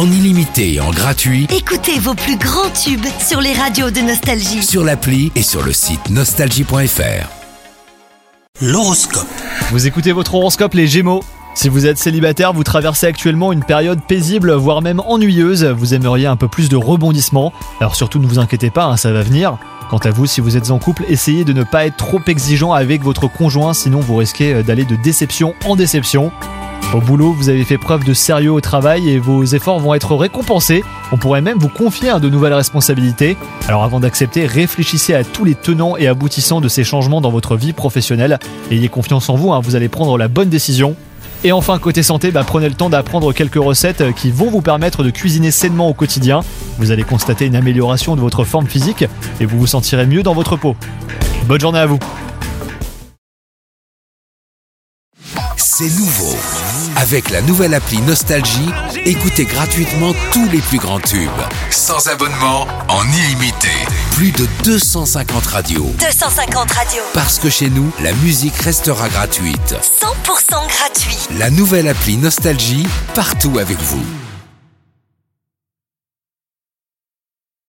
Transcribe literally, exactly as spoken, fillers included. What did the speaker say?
en illimité et en gratuit. Écoutez vos plus grands tubes sur les radios de Nostalgie. Sur l'appli et sur le site nostalgie point f r. L'horoscope. Vous écoutez votre horoscope les Gémeaux. Si vous êtes célibataire, vous traversez actuellement une période paisible, voire même ennuyeuse. Vous aimeriez un peu plus de rebondissement. Alors surtout ne vous inquiétez pas, hein, ça va venir. Quant à vous, si vous êtes en couple, essayez de ne pas être trop exigeant avec votre conjoint, sinon vous risquez d'aller de déception en déception. Au boulot, vous avez fait preuve de sérieux au travail et vos efforts vont être récompensés. On pourrait même vous confier à de nouvelles responsabilités. Alors avant d'accepter, réfléchissez à tous les tenants et aboutissants de ces changements dans votre vie professionnelle. Ayez confiance en vous, hein, vous allez prendre la bonne décision. Et enfin, côté santé, bah, prenez le temps d'apprendre quelques recettes qui vont vous permettre de cuisiner sainement au quotidien. Vous allez constater une amélioration de votre forme physique et vous vous sentirez mieux dans votre peau. Bonne journée à vous. C'est nouveau. Avec la nouvelle appli Nostalgie, écoutez gratuitement tous les plus grands tubes. Sans abonnement, en illimité. Plus de deux cent cinquante radios. deux cent cinquante radios. Parce que chez nous, la musique restera gratuite. cent pour cent gratuit. La nouvelle appli Nostalgie, partout avec vous.